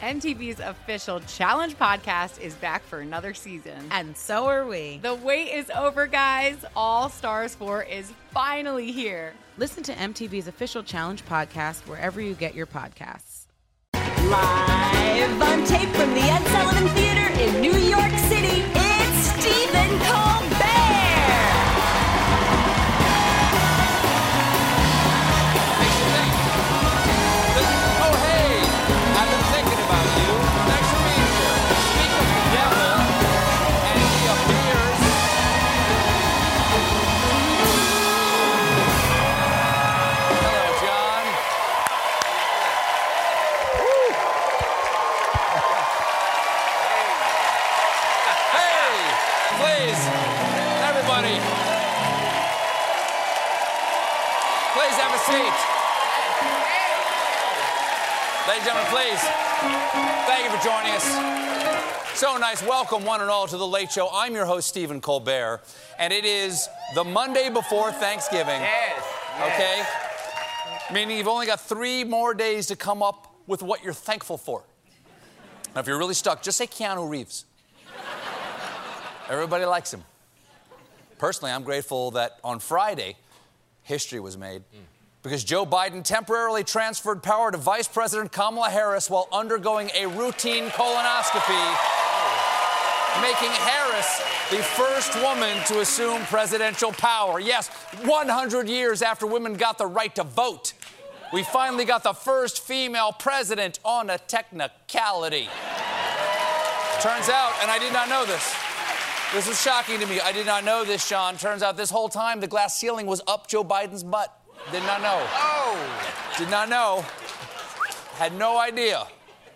MTV's official Challenge podcast is back for another season. And so are we. The wait is over, guys. All Stars 4 is finally here. Listen to MTV's official Challenge podcast wherever you get your podcasts. Live on tape from the Ed Sullivan Theater in New York City, it's Stephen Colbert. Oh, hey, I've been thinking about you. Thanks for being here. Speak of the devil, and he appears. Hello, John. Hey, please, everybody, please have a seat. Ladies and gentlemen, please, thank you for joining us. So nice. Welcome, one and all, to The Late Show. I'm your host, Stephen Colbert, and it is the Monday before Thanksgiving. Yes. Okay? Meaning you've only got 3 more days to come up with what you're thankful for. Now, if you're really stuck, just say Keanu Reeves. Everybody likes him. Personally, I'm grateful that on Friday, history was made. Because Joe Biden temporarily transferred power to Vice President Kamala Harris while undergoing a routine colonoscopy, making Harris the first woman to assume presidential power. Yes, 100 years after women got the right to vote, we finally got the first female president on a technicality. Turns out, and I did not know this. This was shocking to me. I did not know this, Sean. Turns out this whole time the glass ceiling was up Joe Biden's butt. Did not know. Oh. Did not know. Had no idea.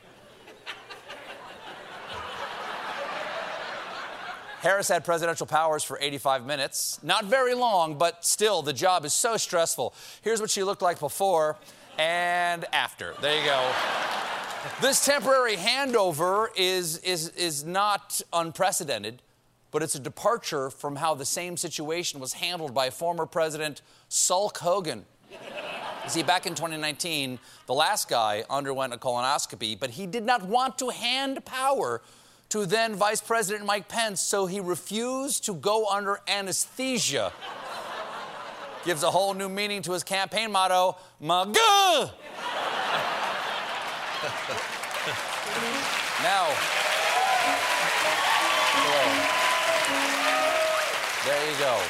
Harris had presidential powers for 85 minutes. Not very long, but still, the job is so stressful. Here's what she looked like before and after. There you go. This temporary handover is not unprecedented, but it's a departure from how the same situation was handled by former President Sulk Hogan. You see, back in 2019, the last guy underwent a colonoscopy, but he did not want to hand power to then Vice President Mike Pence, so he refused to go under anesthesia. Gives a whole new meaning to his campaign motto, MAGA! Now, there you go.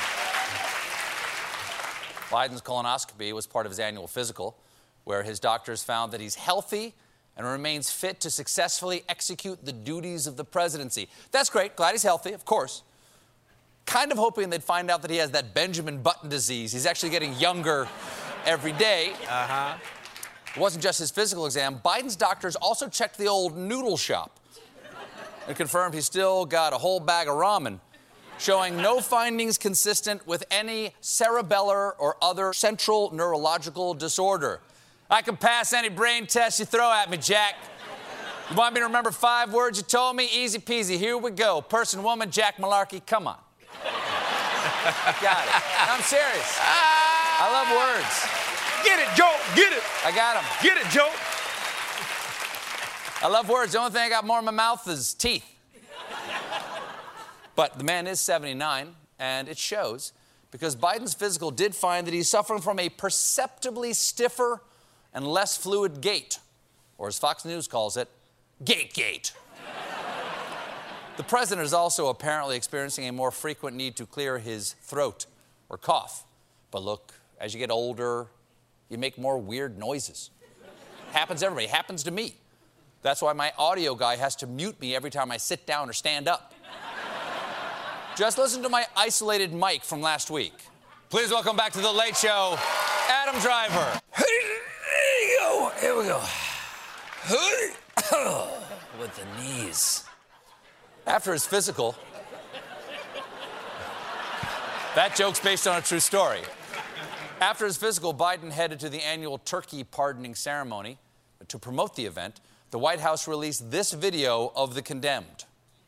Biden's colonoscopy was part of his annual physical, where his doctors found that he's healthy and remains fit to successfully execute the duties of the presidency. That's great. Glad he's healthy, of course. Kind of hoping they'd find out that he has that Benjamin Button disease. He's actually getting younger every day. It wasn't just his physical exam. Biden's doctors also checked the old noodle shop and confirmed he's still got a whole bag of ramen, showing no findings consistent with any cerebellar or other central neurological disorder. I can pass any brain test you throw at me, Jack. You want me to remember 5 words you told me? Easy peasy. Here we go. Person, woman, Jack Malarkey. Come on. Got it. I'm serious. I love words. Get it, Joe. Get it. I got them. Get it, Joe. I love words. The only thing I got more in my mouth is teeth. But the man is 79, and it shows, because Biden's physical did find that he's suffering from a perceptibly stiffer and less fluid gait, or as Fox News calls it, Gate. The president is also apparently experiencing a more frequent need to clear his throat or cough. But look, as you get older, you make more weird noises. Happens to everybody. Happens to me. That's why my audio guy has to mute me every time I sit down or stand up. Just listen to my isolated mic from last week. Please welcome back to The Late Show, Adam Driver. Here we go. With the knees. After his physical, that joke's based on a true story. After his physical, Biden headed to the annual turkey pardoning ceremony. To promote the event, the White House released this video of the condemned.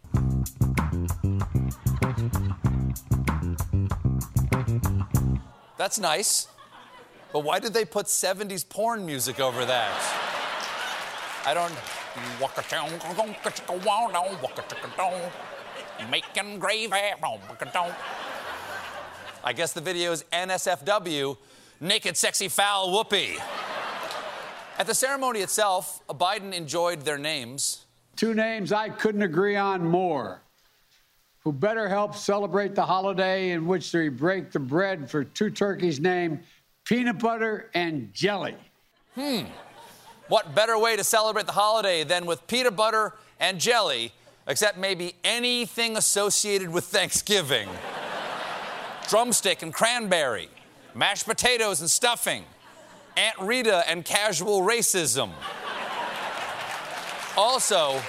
That's nice. But why did they put 70s porn music over that? I don't... Making gravy. I guess the video is NSFW, naked, sexy, foul, whoopee. At the ceremony itself, Biden enjoyed their names. Two names I couldn't agree on more, who better help celebrate the holiday in which they break the bread for two turkeys named Peanut Butter and Jelly. What better way to celebrate the holiday than with peanut butter and jelly, except maybe anything associated with Thanksgiving? Drumstick and cranberry, mashed potatoes and stuffing, Aunt Rita and casual racism. Also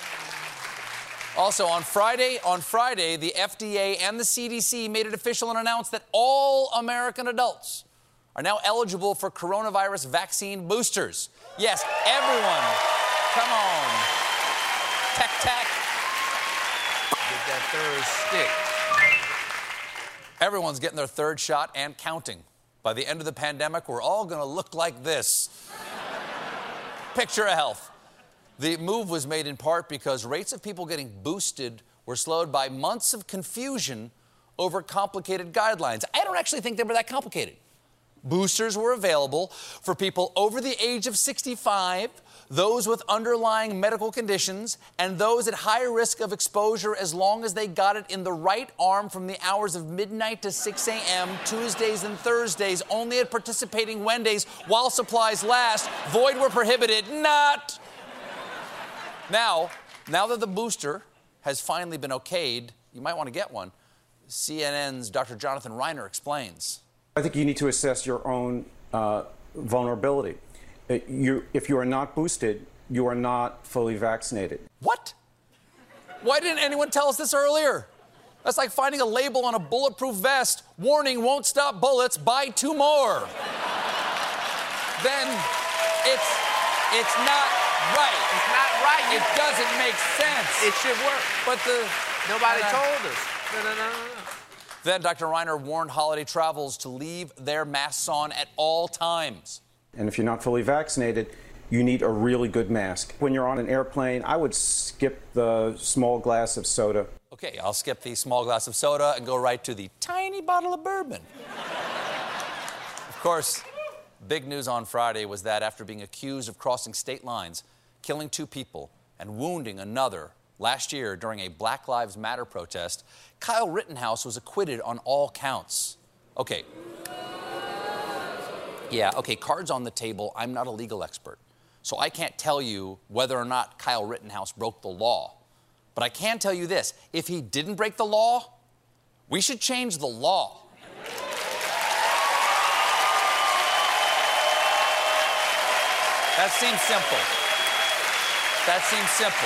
on Friday, the FDA and the CDC made it official and announced that all American adults are now eligible for coronavirus vaccine boosters. Yes, everyone. Come on. Tack. Get that third stick. Everyone's getting their third shot and counting. By the end of the pandemic, we're all going to look like this. Picture of health. The move was made in part because rates of people getting boosted were slowed by months of confusion over complicated guidelines. I don't actually think they were that complicated. Boosters were available for people over the age of 65, those with underlying medical conditions, and those at high risk of exposure as long as they got it in the right arm from the hours of midnight to 6 a.m., Tuesdays and Thursdays, only at participating Wednesdays while supplies last. Void were prohibited. Not. Now that the booster has finally been okayed, you might want to get one. CNN's Dr. Jonathan Reiner explains. I think you need to assess your own vulnerability. If you are not boosted, you are not fully vaccinated. What? Why didn't anyone tell us this earlier? That's like finding a label on a bulletproof vest. Warning, won't stop bullets, buy 2 more. Then it's not right. It's not right. It doesn't make sense. It should work. But Nobody told us. No. Then Dr. Reiner warned holiday travelers to leave their masks on at all times. And if you're not fully vaccinated, you need a really good mask. When you're on an airplane, I would skip the small glass of soda. Okay, I'll skip the small glass of soda and go right to the tiny bottle of bourbon. Of course, big news on Friday was that after being accused of crossing state lines, killing 2 people, and wounding another last year during a Black Lives Matter protest, Kyle Rittenhouse was acquitted on all counts. Okay, cards on the table. I'm not a legal expert, so I can't tell you whether or not Kyle Rittenhouse broke the law. But I can tell you this. If he didn't break the law, we should change the law. That seems simple.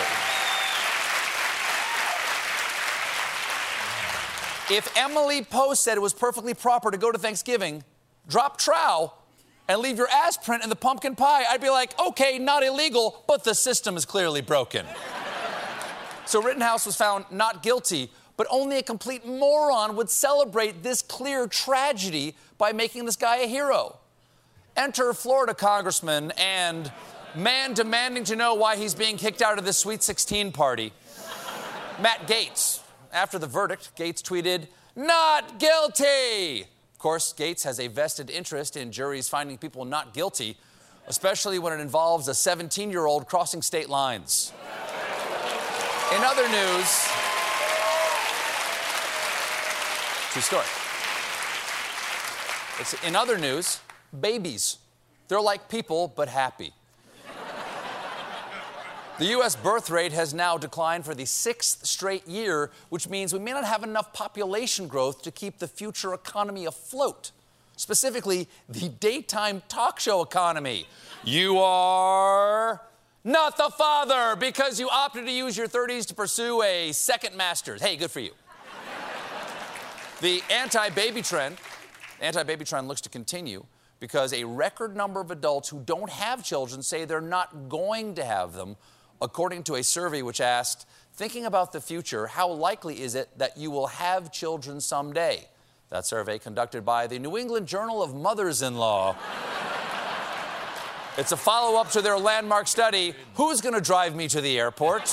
If Emily Post said it was perfectly proper to go to Thanksgiving, drop trow, and leave your ass print in the pumpkin pie, I'd be like, okay, not illegal, but the system is clearly broken. So Rittenhouse was found not guilty, but only a complete moron would celebrate this clear tragedy by making this guy a hero. Enter Florida congressman and man demanding to know why he's being kicked out of this Sweet 16 party, Matt Gaetz. After the verdict, Gaetz tweeted, "Not guilty!" Of course, Gaetz has a vested interest in juries finding people not guilty, especially when it involves a 17-year-old crossing state lines. In other news, true story. In other news, babies. They're like people, but happy. The U.S. birth rate has now declined for the 6th straight year, which means we may not have enough population growth to keep the future economy afloat. Specifically, the daytime talk show economy. You are not the father because you opted to use your 30s to pursue a second master's. Hey, good for you. The anti-baby trend looks to continue because a record number of adults who don't have children say they're not going to have them, according to a survey which asked, thinking about the future, how likely is it that you will have children someday? That survey conducted by the New England Journal of Mothers-in-Law. It's a follow-up to their landmark study, Who's Gonna Drive Me to the Airport?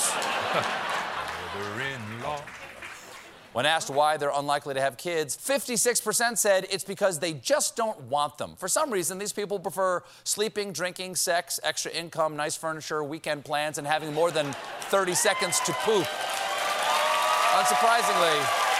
When asked why they're unlikely to have kids, 56% said it's because they just don't want them. For some reason, these people prefer sleeping, drinking, sex, extra income, nice furniture, weekend plans, and having more than 30 seconds to poop. Unsurprisingly,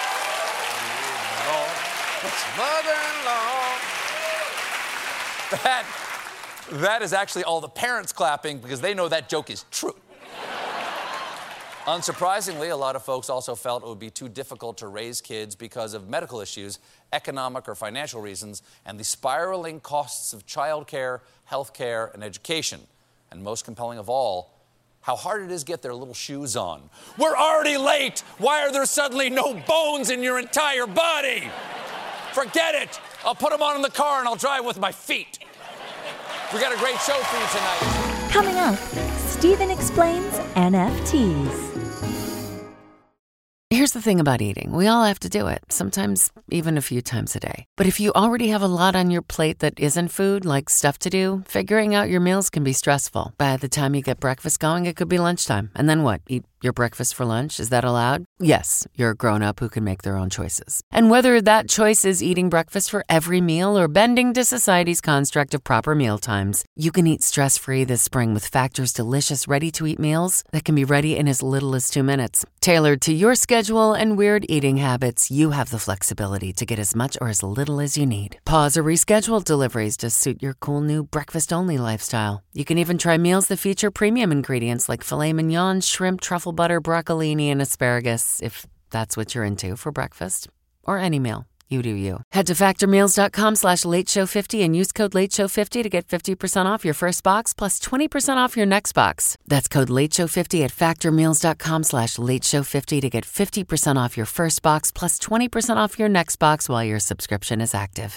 that is actually all the parents clapping because they know that joke is true. Unsurprisingly, a lot of folks also felt it would be too difficult to raise kids because of medical issues, economic or financial reasons, and the spiraling costs of childcare, healthcare, and education. And most compelling of all, how hard it is to get their little shoes on. We're already late! Why are there suddenly no bones in your entire body? Forget it! I'll put them on in the car and I'll drive with my feet. We got a great show for you tonight. Coming up, Stephen explains NFTs. Here's the thing about eating. We all have to do it, sometimes even a few times a day. But if you already have a lot on your plate that isn't food, like stuff to do, figuring out your meals can be stressful. By the time you get breakfast going, it could be lunchtime. And then what? Eat your breakfast for lunch? Is that allowed? Yes, you're a grown-up who can make their own choices. And whether that choice is eating breakfast for every meal or bending to society's construct of proper meal times, you can eat stress-free this spring with Factor's delicious ready-to-eat meals that can be ready in as little as 2 minutes. Tailored to your schedule and weird eating habits, you have the flexibility to get as much or as little as you need. Pause or reschedule deliveries to suit your cool new breakfast-only lifestyle. You can even try meals that feature premium ingredients like filet mignon, shrimp, truffle butter, broccolini, and asparagus, if that's what you're into for breakfast. Or any meal. You do you. Head to factormeals.com/lateshow50 and use code lateshow50 to get 50% off your first box plus 20% off your next box. That's code lateshow50 at factormeals.com/lateshow50 to get 50% off your first box plus 20% off your next box while your subscription is active.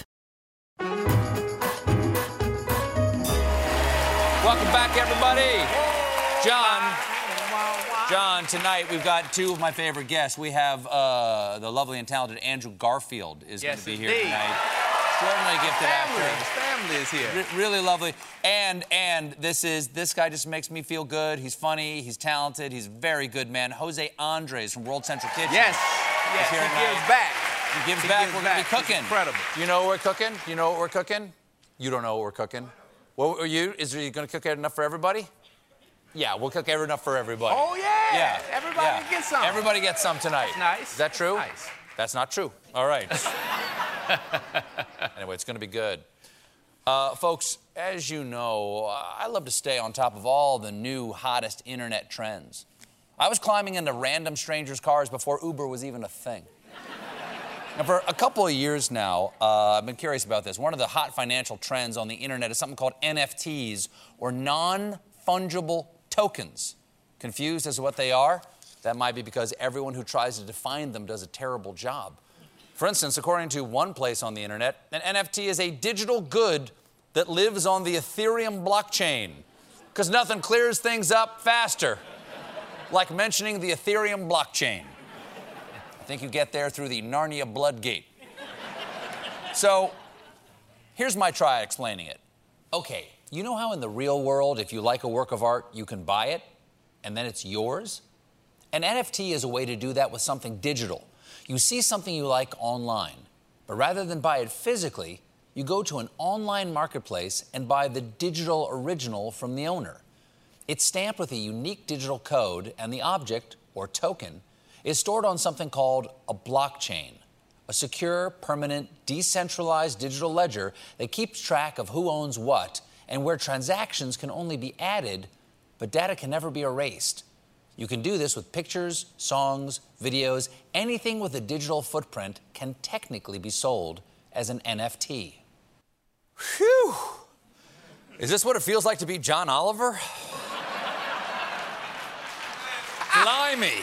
Welcome back, everybody. John, tonight we've got two of my favorite guests. We have the lovely and talented Andrew Garfield is going to be here tonight. Extraordinarily gifted actor. His family is here. Really lovely. And this guy just makes me feel good. He's funny. He's talented. He's a very good man. Jose Andres from World Central Kitchen. Yes. He gives back. He gives back. We're going to be cooking. It's incredible. You know what we're cooking? You know what we're cooking? You don't know what we're cooking. What are you? Is you going to cook enough for everybody? Yeah, we'll cook enough for everybody. Oh, yeah. Everybody gets some. Everybody gets some tonight. That's nice. Is that true? Nice. That's not true. All right. Anyway, it's going to be good. Folks, as you know, I love to stay on top of all the new, hottest internet trends. I was climbing into random strangers' cars before Uber was even a thing. And for a couple of years now, I've been curious about this. One of the hot financial trends on the internet is something called NFTs, or non-fungible tokens. Confused as to what they are? That might be because everyone who tries to define them does a terrible job. For instance, according to one place on the internet, an NFT is a digital good that lives on the Ethereum blockchain. Because nothing clears things up faster. Like mentioning the Ethereum blockchain. I think you get there through the Narnia blood gate. So, here's my try at explaining it. Okay, you know how in the real world, if you like a work of art, you can buy it, and then it's yours? An NFT is a way to do that with something digital. You see something you like online, but rather than buy it physically, you go to an online marketplace and buy the digital original from the owner. It's stamped with a unique digital code, and the object, or token, is stored on something called a blockchain, a secure, permanent, decentralized digital ledger that keeps track of who owns what and where transactions can only be added, but data can never be erased. You can do this with pictures, songs, videos. Anything with a digital footprint can technically be sold as an NFT. Phew! Is this what it feels like to be John Oliver? Blimey!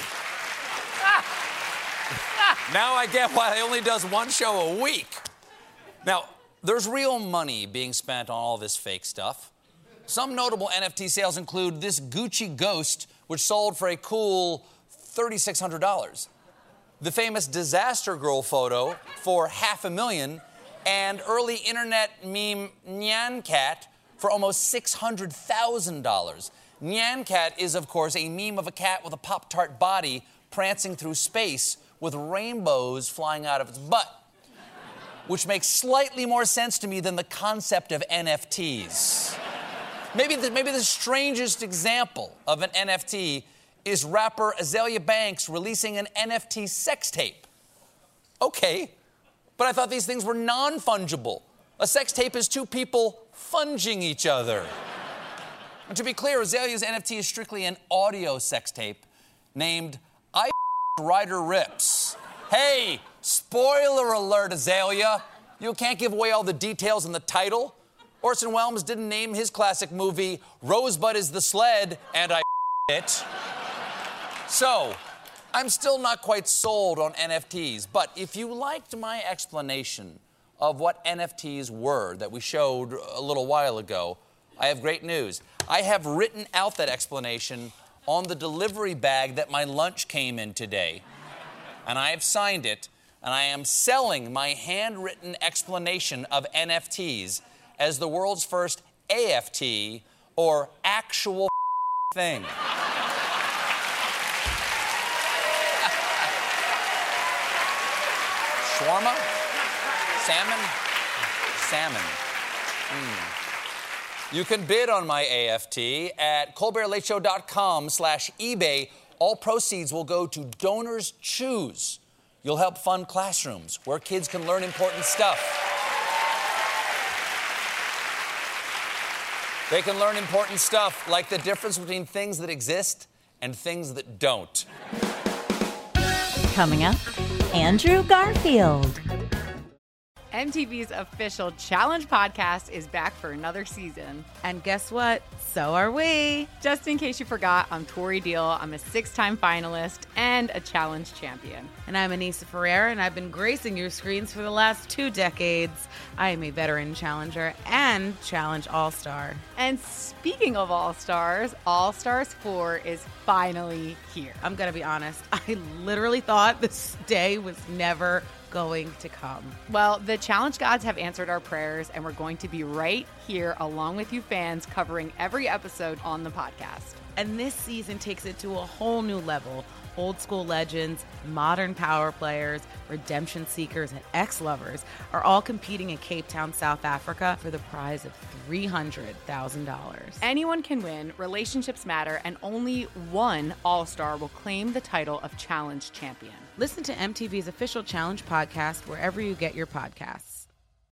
Now I get why he only does one show a week. Now, there's real money being spent on all this fake stuff. Some notable NFT sales include this Gucci Ghost, which sold for a cool $3,600. The famous Disaster Girl photo for $500,000, and early internet meme Nyan Cat for almost $600,000. Nyan Cat is, of course, a meme of a cat with a Pop-Tart body prancing through space with rainbows flying out of its butt, which makes slightly more sense to me than the concept of NFTs. Maybe the strangest example of an NFT is rapper Azalea Banks releasing an NFT sex tape. Okay, but I thought these things were non-fungible. A sex tape is two people funging each other. And to be clear, Azalea's NFT is strictly an audio sex tape named I Ryder Rips. Hey, spoiler alert, Azalea. You can't give away all the details in the title. Orson Welles didn't name his classic movie Rosebud is the Sled, and I it. So, I'm still not quite sold on NFTs, but if you liked my explanation of what NFTs were that we showed a little while ago, I have great news. I have written out that explanation on the delivery bag that my lunch came in today, and I have signed it, and I am selling my handwritten explanation of NFTs as the world's first AFT, or actual thing. Shawarma? Salmon. You can bid on my AFT at colbertlateshow.com/eBay. All proceeds will go to Donors Choose. You'll help fund classrooms where kids can learn important stuff. They can learn important stuff like the difference between things that exist and things that don't. Coming up, Andrew Garfield. MTV's official Challenge podcast is back for another season. And guess what? So are we. Just in case you forgot, I'm Tori Deal. I'm a 6-time finalist and a Challenge champion. And I'm Anissa Ferreira, and I've been gracing your screens for the last 2 decades. I am a veteran challenger and Challenge All-Star. And speaking of All-Stars, All-Stars 4 is finally here. I'm going to be honest. I literally thought this day was never going to come. Well, the Challenge gods have answered our prayers, and we're going to be right here along with you fans covering every episode on the podcast. And this season takes it to a whole new level. Old school legends, modern power players, redemption seekers, and ex-lovers are all competing in Cape Town, South Africa for the prize of $300,000. Anyone can win, relationships matter, and only one All-Star will claim the title of Challenge champion. Listen to MTV's official Challenge podcast wherever you get your podcasts.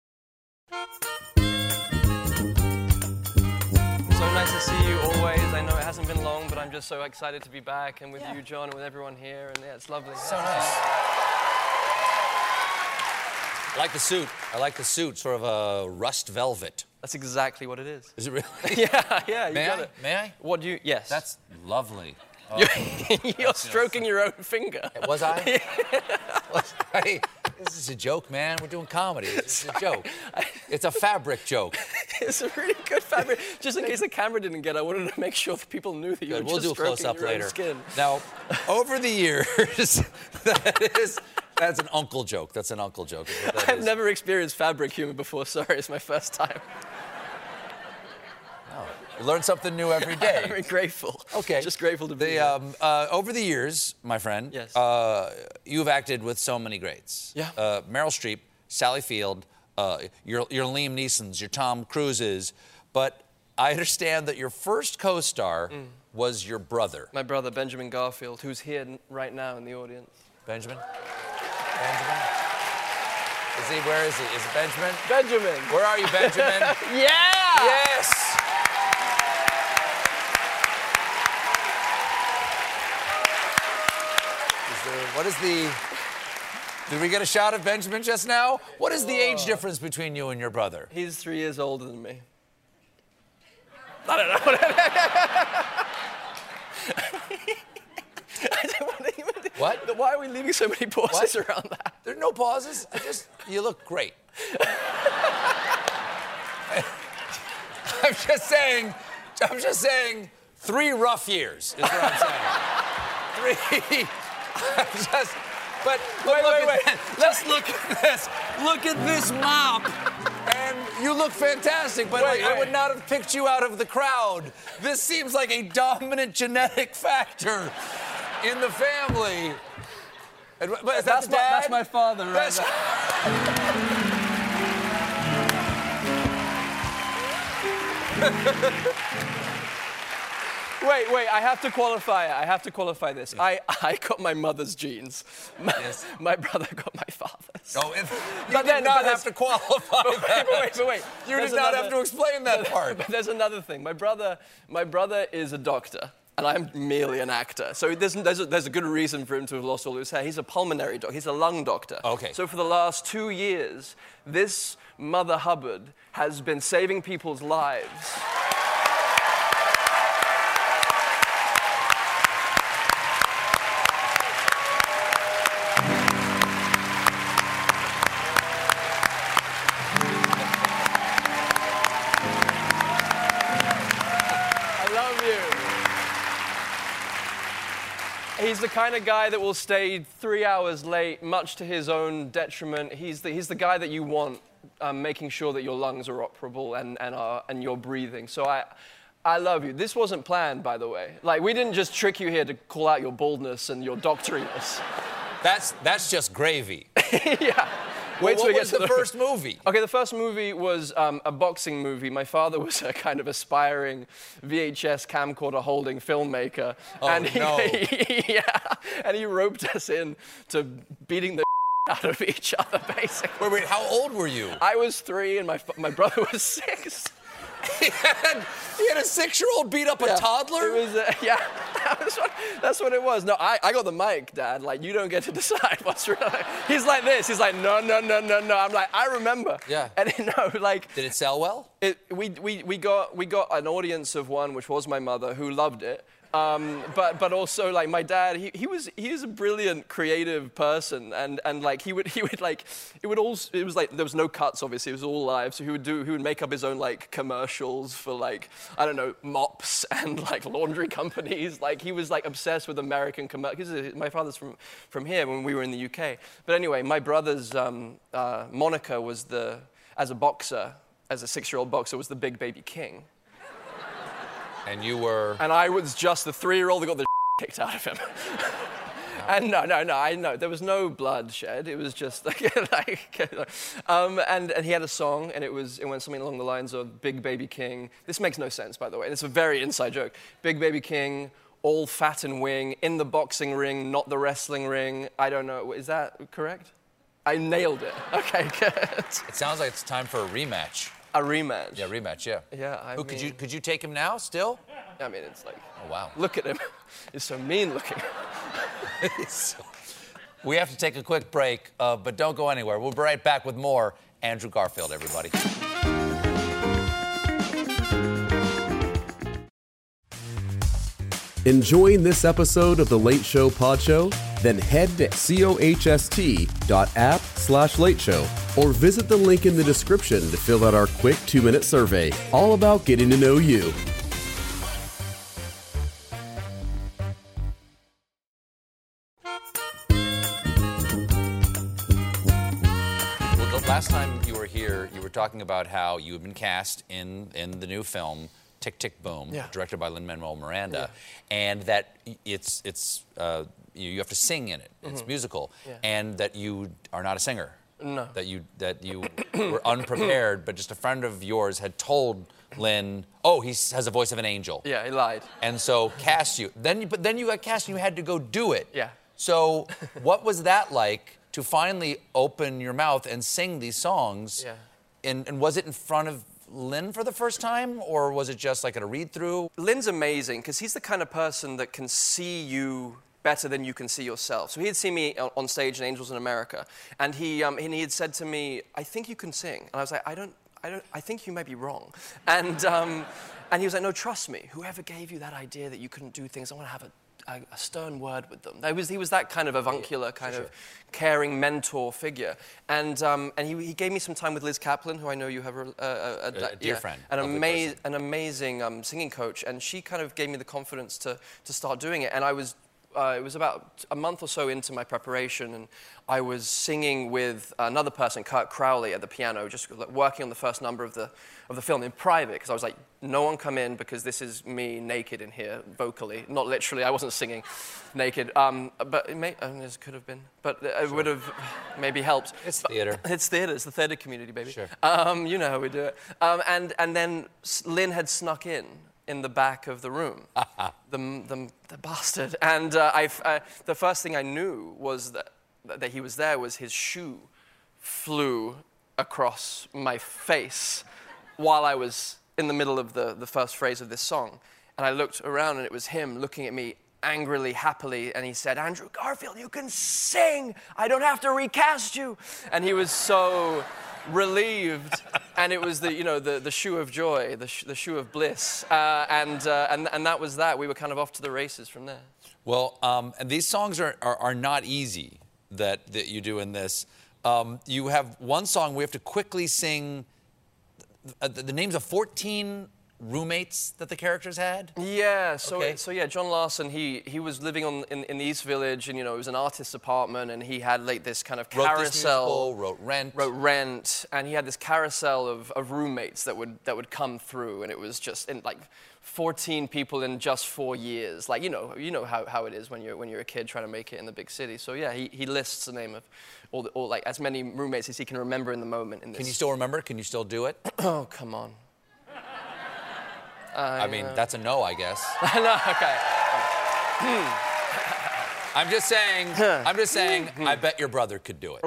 So nice to see you always. I know it hasn't been long, but I'm just so excited to be back and with you, John, and with everyone here. And yeah, it's lovely. So nice. I like the suit. Sort of a rust velvet. That's exactly what it is. Is it really? Yeah, you got it. May I? What do you? Yes. That's lovely. Oh. You're stroking your own finger. Was I? This is a joke, man. We're doing comedy. It's a joke. It's a fabric joke. It's a really good fabric. Just in case the camera didn't get it, I wanted to make sure that people knew that you were just stroking your own skin. Now, over the years, that's an uncle joke. That's an uncle joke. I've never experienced fabric humor before. Sorry, it's my first time. You learn something new every day. I'm very grateful. Okay. Just grateful to be here. Over the years, my friend, yes. You've acted with so many greats. Yeah. Meryl Streep, Sally Field, your Liam Neesons, your Tom Cruises. But I understand that your first co-star was your brother. My brother, Benjamin Garfield, who's here right now in the audience. Benjamin? Where is he? Is it Benjamin? Benjamin! Where are you, Benjamin? Yeah! Yes! What is the... Did we get a shot of Benjamin just now? What is the age difference between you and your brother? He's 3 years older than me. I don't know. What? Why are we leaving so many pauses around that? There are no pauses. You look great. I'm just saying, 3 rough years is what I'm saying. 3. But wait. Let's look at this. Look at this mop. And You look fantastic, but I would not have picked you out of the crowd. This seems like a dominant genetic factor in the family. But is that the dad? That's my father, right? Wait, I have to qualify it. I have to qualify this. I got my mother's genes. My brother got my father's. Oh, you did not have to qualify that. Wait. You did not have to explain that part. But there's another thing. My brother is a doctor, and I'm merely an actor. So there's a good reason for him to have lost all his hair. He's a pulmonary doctor. He's a lung doctor. Okay. So for the last 2 years, this Mother Hubbard has been saving people's lives. He's the kind of guy that will stay 3 hours late, much to his own detriment. He's the guy that you want, making sure that your lungs are operable and you're breathing. So I love you. This wasn't planned, by the way. Like, we didn't just trick you here to call out your baldness and your doctoriness. That's just gravy. Yeah. Wait till we get to the first movie. Okay, the first movie was a boxing movie. My father was a kind of aspiring VHS camcorder holding filmmaker. Oh, And he roped us in to beating the out of each other, basically. Wait, how old were you? I was 3 and my brother was 6. He had a 6-year-old beat up a toddler? It was, that's what it was. No, I got the mic, Dad. Like, you don't get to decide what's real. He's like this. He's like, no. I'm like, I remember. Yeah. And like. Did it sell well? We got an audience of one, which was my mother, who loved it. But also, like, my dad, he was a brilliant creative person, and like he would like, it was like there was no cuts, obviously, it was all live, so he would make up his own like commercials for, like, I don't know, mops and like laundry companies. Like, he was like obsessed with American commercials. My father's from here when we were in the UK. But anyway, my brother's moniker was as a 6-year-old boxer, was the Big Baby King. And you were... And I was just the 3-year-old that got the kicked out of him. And no, I know. There was no blood shed. It was just and he had a song, and it went something along the lines of Big Baby King. This makes no sense, by the way. It's a very inside joke. Big Baby King, all fat and wing, in the boxing ring, not the wrestling ring. I don't know. Is that correct? I nailed it. Okay, good. It sounds like it's time for a rematch. A rematch? Yeah, rematch, yeah. Yeah, could you take him now, still? I mean, it's like... Oh, wow. Look at him. He's so mean looking. We have to take a quick break, but don't go anywhere. We'll be right back with more Andrew Garfield, everybody. Enjoying this episode of The Late Show Pod Show? Then head to cohst.app/Late Show or visit the link in the description to fill out our quick 2-minute survey, all about getting to know you. Well, last time you were here, you were talking about how you had been cast in the new film Tick, Tick, Boom, directed by Lin-Manuel Miranda, and that you have to sing in it. It's musical, and that you are not a singer. No. That you were unprepared, but just a friend of yours had told Lin, oh, he has a voice of an angel. Yeah, he lied. And so cast you. But then you got cast and you had to go do it. Yeah. So what was that like to finally open your mouth and sing these songs? Yeah. And was it in front of Lin for the first time, or was it just like at a read-through? Lin's amazing because he's the kind of person that can see you better than you can see yourself. So he had seen me on stage in Angels in America, and he had said to me, "I think you can sing," and I was like, I think you might be wrong," and he was like, "No, trust me. Whoever gave you that idea that you couldn't do things, I want to have a stern word with them." He was that kind of avuncular, kind of caring mentor figure, and he gave me some time with Liz Kaplan, who I know you have a dear friend, an amazing singing coach, and she kind of gave me the confidence to start doing it, and I was it was about a month or so into my preparation, and I was singing with another person, Kurt Crowley, at the piano, just working on the first number of the film in private, because I was like, no one come in, because this is me naked in here, vocally. Not literally, I wasn't singing naked, but this could have been. But it would have maybe helped. It's theater. It's theater, it's the theater community, baby. Sure. You know how we do it. And then Lynn had snuck in the back of the room, the bastard. And the first thing I knew was that he was there was his shoe flew across my face while I was in the middle of the first phrase of this song. And I looked around and it was him looking at me angrily, happily, and he said, "Andrew Garfield, you can sing! I don't have to recast you!" And he was so relieved, and it was the shoe of joy, the shoe of bliss, and that was that. We were kind of off to the races from there. Well, and these songs are not easy that you do in this. You have one song we have to quickly sing the names of 14 roommates that the characters had? Yeah, so yeah, John Larson, he was living in the East Village, and it was an artist's apartment, and he had like this kind of carousel. Wrote this musical, wrote Rent, and he had this carousel of roommates that would come through, and it was just in like 14 people in just 4 years. Like you know how it is when you're a kid trying to make it in the big city. So yeah, he lists the name of all like as many roommates as he can remember in the moment. In this. Can you still remember? Can you still do it? Oh, come on. I mean, that's a no, I guess. No, okay. I'm just saying, I bet your brother could do it.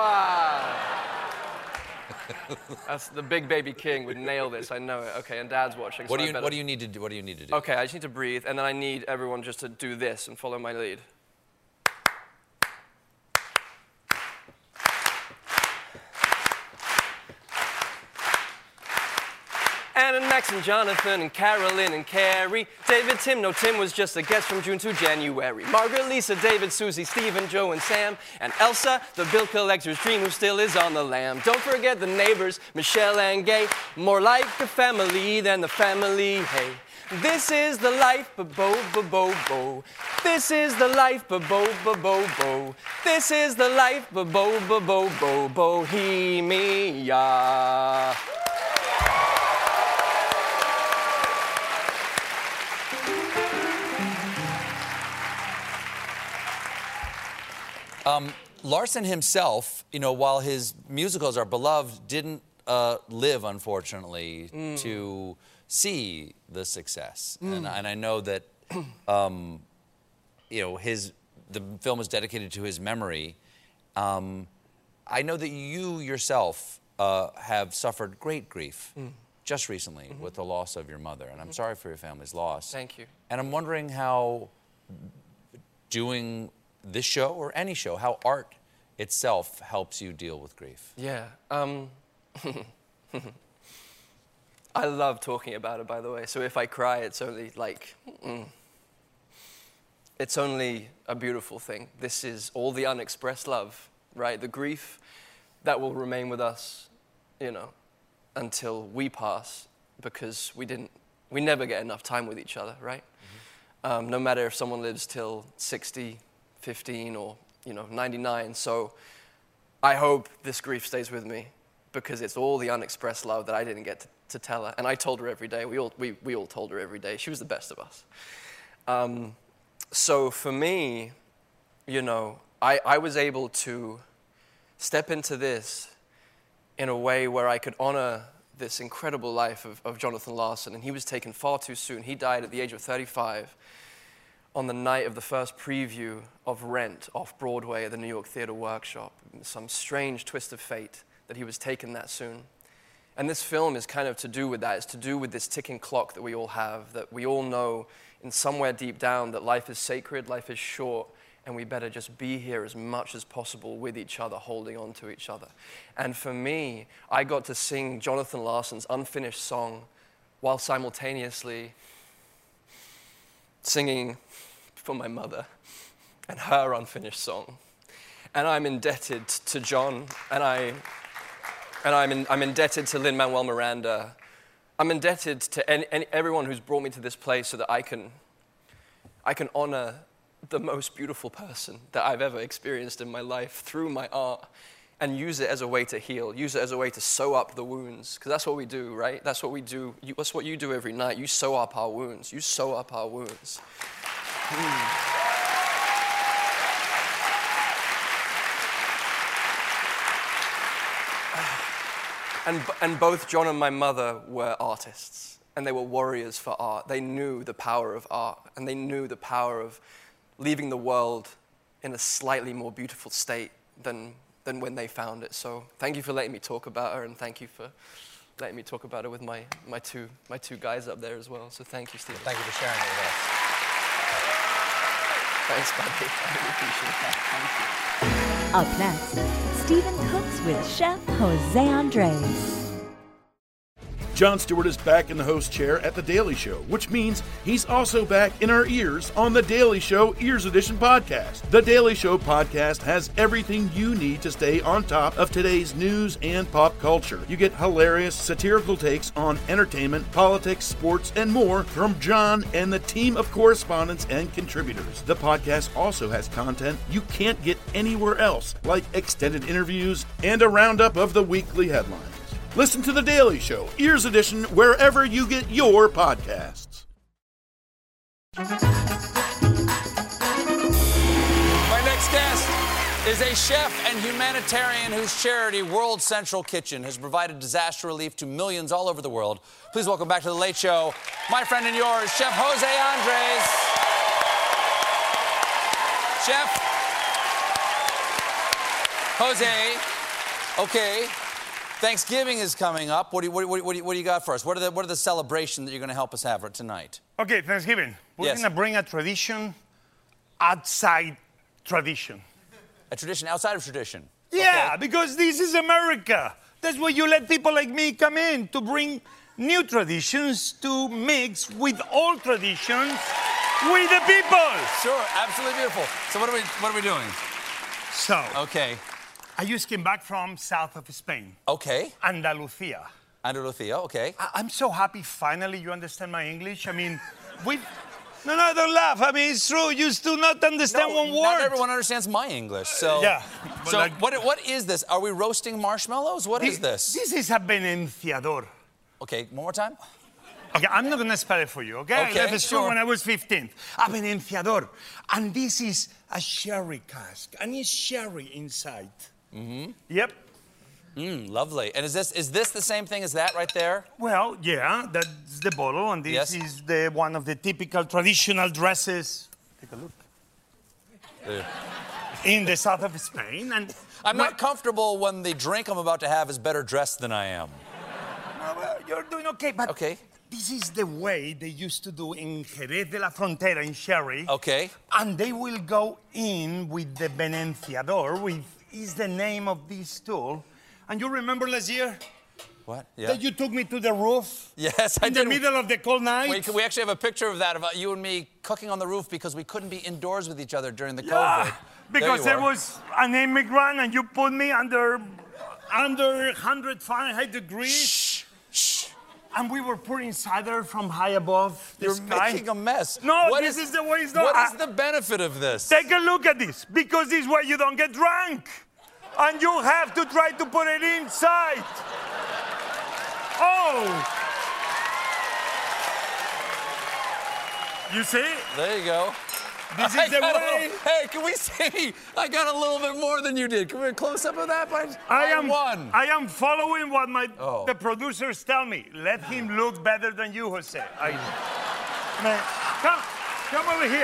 That's the big baby king would nail this. I know it. Okay, and Dad's watching. What do you need to do? What do you need to do? Okay, I just need to breathe, and then I need everyone just to do this and follow my lead. Anna and Max and Jonathan and Carolyn and Carrie. David, Tim, no, Tim was just a guest from June to January. Margaret, Lisa, David, Susie, Stephen, Joe, and Sam. And Elsa, the bill collector's dream who still is on the lam. Don't forget the neighbors, Michelle and Gay. More like a family than the family, hey. This is the life, bo-bo-bo-bo. This is the life, bo-bo-bo-bo. This is the life, bo-bo-bo-bo. Bohemia. Larson himself, while his musicals are beloved, didn't live, unfortunately, to see the success. And I know that, the film is dedicated to his memory. I know that you yourself have suffered great grief just recently with the loss of your mother. And I'm sorry for your family's loss. Thank you. And I'm wondering how doing this show or any show, how art itself helps you deal with grief. Yeah. I love talking about it, by the way. So if I cry, it's only like, it's only a beautiful thing. This is all the unexpressed love, right? The grief that will remain with us, until we pass, because we never get enough time with each other, right? Mm-hmm. No matter if someone lives till 60, 15 or 99. So I hope this grief stays with me, because it's all the unexpressed love that I didn't get to tell her. And I told her every day. We all told her every day. She was the best of us. So for me, I was able to step into this in a way where I could honor this incredible life of Jonathan Larson. And he was taken far too soon. He died at the age of 35. On the night of the first preview of Rent off Broadway at the New York Theater Workshop. Some strange twist of fate that he was taken that soon. And this film is kind of to do with that. It's to do with this ticking clock that we all have, that we all know in somewhere deep down that life is sacred, life is short, and we better just be here as much as possible with each other, holding on to each other. And for me, I got to sing Jonathan Larson's unfinished song while simultaneously singing for my mother and her unfinished song. And I'm indebted to John, and I'm indebted to Lin-Manuel Miranda. I'm indebted to everyone who's brought me to this place so that I can honor the most beautiful person that I've ever experienced in my life through my art, and use it as a way to heal, use it as a way to sew up the wounds, because that's what we do, right? That's what we do. That's what you do every night. You sew up our wounds. You sew up our wounds. And both John and my mother were artists, and they were warriors for art. They knew the power of art, and they knew the power of leaving the world in a slightly more beautiful state than when they found it. So thank you for letting me talk about her, and thank you for letting me talk about her with my two guys up there as well. So thank you, Stephen. Thank you for sharing it with us. Thanks, buddy. I really appreciate that. Thank you. Up next, Stephen cooks with Chef Jose Andres. Jon Stewart is back in the host chair at The Daily Show, which means he's also back in our ears on The Daily Show Ears Edition podcast. The Daily Show podcast has everything you need to stay on top of today's news and pop culture. You get hilarious, satirical takes on entertainment, politics, sports, and more from Jon and the team of correspondents and contributors. The podcast also has content you can't get anywhere else, like extended interviews and a roundup of the weekly headlines. Listen to The Daily Show, Ears Edition, wherever you get your podcasts. My next guest is a chef and humanitarian whose charity, World Central Kitchen, has provided disaster relief to millions all over the world. Please welcome back to The Late Show, my friend and yours, Chef Jose Andres. Chef Jose, okay. Thanksgiving is coming up. What do you got for us? What are the celebrations that you're going to help us have tonight? Okay, Thanksgiving. We're going to bring a tradition outside tradition. A tradition outside of tradition? Yeah, because this is America. That's where you let people like me come in to bring new traditions to mix with old traditions with the people. Sure, absolutely beautiful. So what are we doing? So. Okay. I just came back from south of Spain. Okay. Andalusia. Andalusia, okay. I'm so happy finally you understand my English. I mean, No, don't laugh. I mean, it's true. You still not understand one word. Not everyone understands my English, so... Yeah. So what is this? Are we roasting marshmallows? What is this? This is a benenciador. Okay, one more time. Okay, I'm not going to spell it for you, okay? I left school when I was 15. A benenciador. And this is a sherry cask. And it's sherry inside. Mm-hmm. Yep. Lovely. And is this the same thing as that right there? Well, yeah, that's the bottle, and this is one of the typical traditional dresses. Take a look. In the south of Spain, and I'm not comfortable when the drink I'm about to have is better dressed than I am. No, well, you're doing okay, but this is the way they used to do in Jerez de la Frontera in sherry. Okay. And they will go in with the benenciador, which is the name of this tool. And you remember last year? What? Yeah. That you took me to the roof? Yes, I did. In the middle of the cold night? We actually have a picture of that, about you and me cooking on the roof because we couldn't be indoors with each other during the COVID. Because there was an immigrant and you put me under 100 Fahrenheit degrees. Shh. And we were pouring cider from high above the sky. You're making a mess. No, this is the way it's done. What is the benefit of this? Take a look at this. Because this is why you don't get drunk. And you have to try to put it inside. Oh. You see? There you go. This is the way. Hey, can we see? I got a little bit more than you did. Can we get a close-up of that? I am following what the producers tell me. Let him look better than you, Jose. Man, come over here.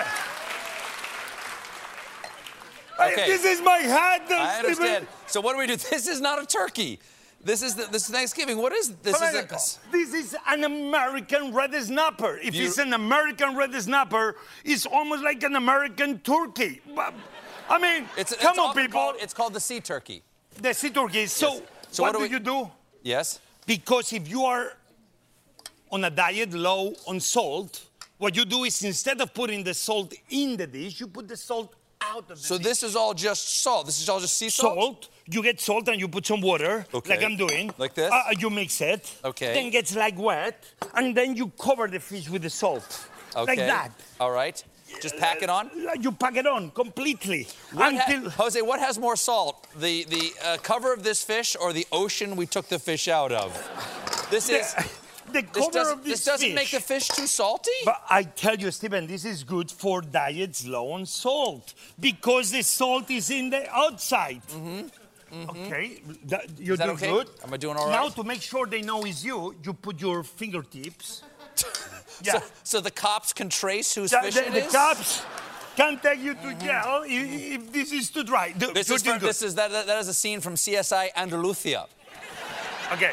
Okay. This is my hat. I understand. So what do we do? This is not a turkey. This is Thanksgiving. What is this? This is an American red snapper. If it's an American red snapper, it's almost like an American turkey. I mean, come on, people. It's called the sea turkey. The sea turkey. So what do you do? Yes. Because if you are on a diet low on salt, what you do is instead of putting the salt in the dish, you put the salt out of the dish. So this is all just salt? This is all just sea salt? Salt. You get salt and you put some water, like I'm doing. Like this? You mix it. Okay. Then it gets like wet, and then you cover the fish with the salt. Okay. Like that. All right. Just pack it on? You pack it on completely. Jose, what has more salt? The cover of this fish or the ocean we took the fish out of? This doesn't make the fish too salty? But I tell you, Stephen, this is good for diets low on salt because the salt is in the outside. Okay, you're doing okay? good. Am I doing all right? Now, to make sure they know it's you, you put your fingertips. Yeah. So the cops can trace whose fish it is? The cops can take you to jail if this is too dry. That is a scene from CSI Andalusia. Okay.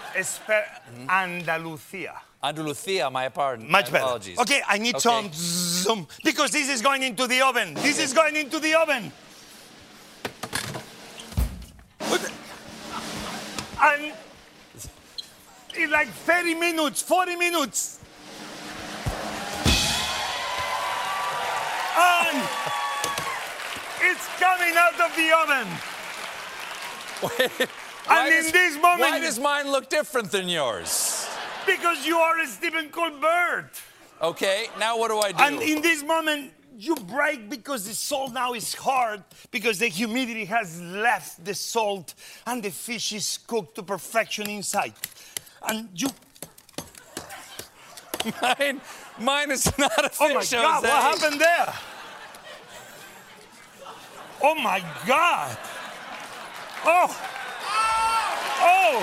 Andalusia. Andalusia, my pardon. Much better. Apologies. Okay, I need some zoom because this is going into the oven. This is going into the oven. And in like 30 minutes, 40 minutes. And it's coming out of the oven. Wait, in this moment... Why does mine look different than yours? Because you are a Stephen Colbert. Okay, now what do I do? And in this moment, you break because the salt now is hard because the humidity has left the salt and the fish is cooked to perfection inside. And you... Mine is not a fish, Oh my God, Jose. what happened there? Oh my God. Oh. Oh.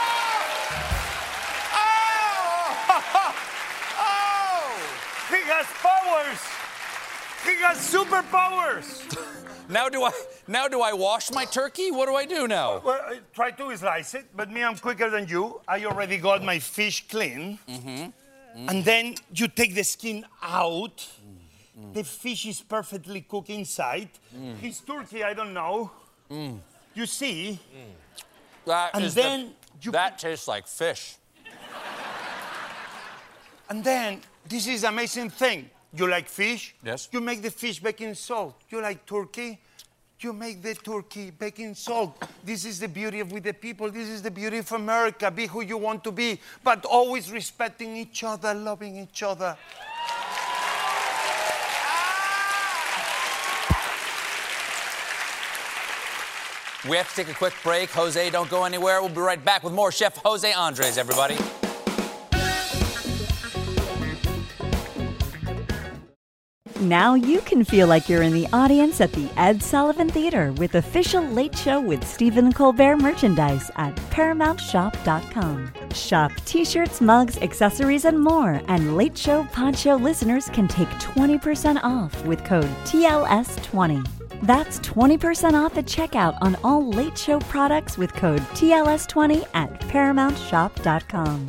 He has powers. He has superpowers. Now do I wash my turkey? What do I do now? Well, I try to slice it, but me, I'm quicker than you. I already got my fish clean. And then you take the skin out. The fish is perfectly cooked inside. His turkey, I don't know. You see? That tastes like fish. And then, this is amazing thing. You like fish? Yes. You make the fish baking salt. You like turkey? You make the turkey baking salt. This is the beauty with the people. This is the beauty of America. Be who you want to be, but always respecting each other, loving each other. We have to take a quick break. Jose, don't go anywhere. We'll be right back with more Chef Jose Andres, everybody. Now you can feel like you're in the audience at the Ed Sullivan Theater with official Late Show with Stephen Colbert merchandise at ParamountShop.com. Shop t-shirts, mugs, accessories, and more. And Late Show Pod Show listeners can take 20% off with code TLS20. That's 20% off at checkout on all Late Show products with code TLS20 at ParamountShop.com.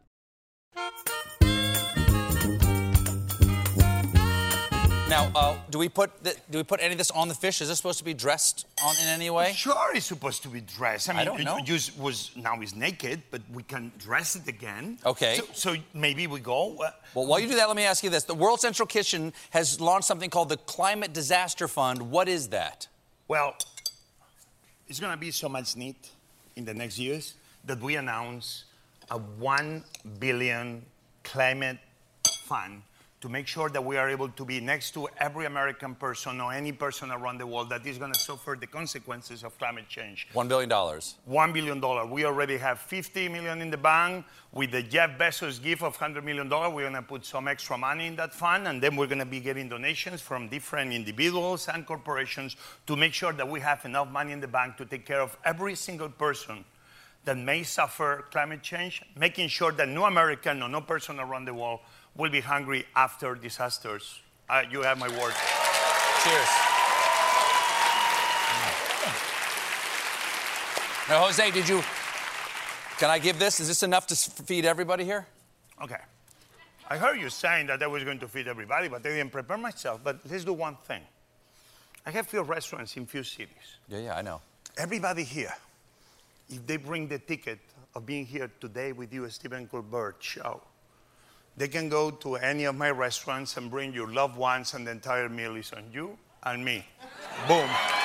Now, do we put any of this on the fish? Is this supposed to be dressed in any way? Sure, it's supposed to be dressed. I mean, don't know. Now he's naked, but we can dress it again. Okay. So maybe we go. Well, while you do that, let me ask you this: the World Central Kitchen has launched something called the Climate Disaster Fund. What is that? Well, it's going to be so much neat in the next years that we announce a $1 billion climate fund to make sure that we are able to be next to every American person or any person around the world that is going to suffer the consequences of climate change. $1 billion. $1 billion. We already have $50 million in the bank. With the Jeff Bezos gift of $100 million, we're going to put some extra money in that fund, and then we're going to be getting donations from different individuals and corporations to make sure that we have enough money in the bank to take care of every single person that may suffer climate change, making sure that no American or no person around the world will be hungry after disasters. You have my word. Cheers. Now, Jose, can I give this? Is this enough to feed everybody here? Okay. I heard you saying that I was going to feed everybody, but I didn't prepare myself. But let's do one thing. I have few restaurants in few cities. Yeah, I know. Everybody here, if they bring the ticket of being here today with you, Stephen Colbert show, they can go to any of my restaurants and bring your loved ones, and the entire meal is on you and me. Boom.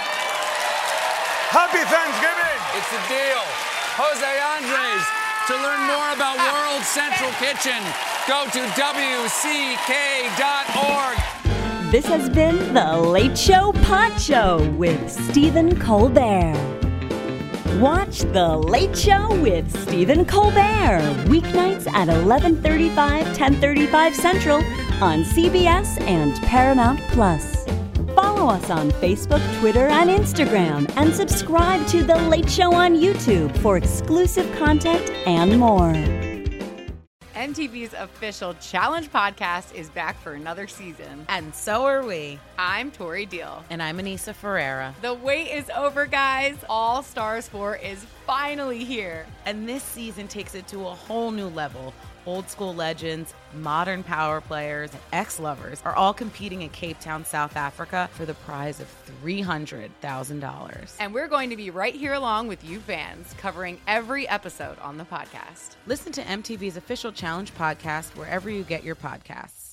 Happy Thanksgiving! It's a deal. Jose Andres. To learn more about World Central Kitchen, go to WCK.org. This has been The Late Show Pod Show with Stephen Colbert. Watch The Late Show with Stephen Colbert weeknights at 11:35, 10:35 Central on CBS and Paramount Plus. Follow us on Facebook, Twitter, and Instagram, and subscribe to The Late Show on YouTube for exclusive content and more. MTV's official Challenge podcast is back for another season. And so are we. I'm Tori Deal. And I'm Anissa Ferreira. The wait is over, guys. All Stars 4 is finally here. And this season takes it to a whole new level. Old school legends, modern power players, and ex-lovers are all competing in Cape Town, South Africa for the prize of $300,000. And we're going to be right here along with you fans, covering every episode on the podcast. Listen to MTV's official Challenge podcast wherever you get your podcasts.